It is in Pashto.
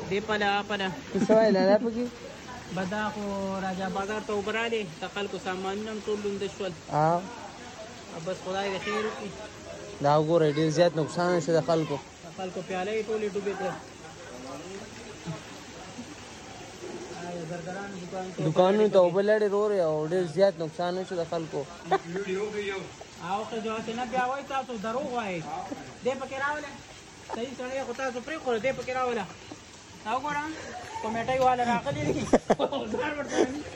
دی پلا څه وایي لالا پکې بدا خو راجا بازار ته وبرالې د خلکو سامانونه هم ټول لوند شول بس خدای دې خیر وکړي دا وګورئ ډېر زیات نقصان شو د خلکو پیالې ټولې ډوبې کړې دکانونو ته اوبه لړې رورې او ډېر زیات نقصان شو د خلکو او که جواب نه بیا وایي تاسو دروغ وایئ دې پکې راوله صحیح سړی خو تاسو پرېښوده دې پکې راوله دا وګوره کمیټۍ والا راغلی دی